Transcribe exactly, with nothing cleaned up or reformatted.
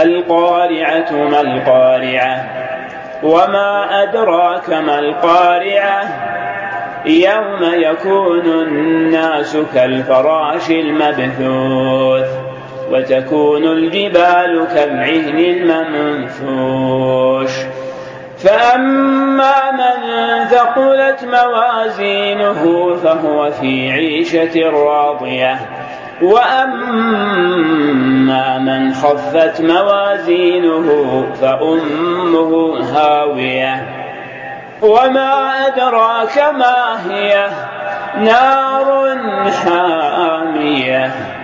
القارعة ما القارعة وما أدراك ما القارعة يوم يكون الناس كالفراش المبثوث وتكون الجبال كالعهن المنفوش فأما من ثقلت موازينه فهو في عيشة راضية وأما من خفت موازينه فأمه هاوية وما أدراك ما هي نار حامية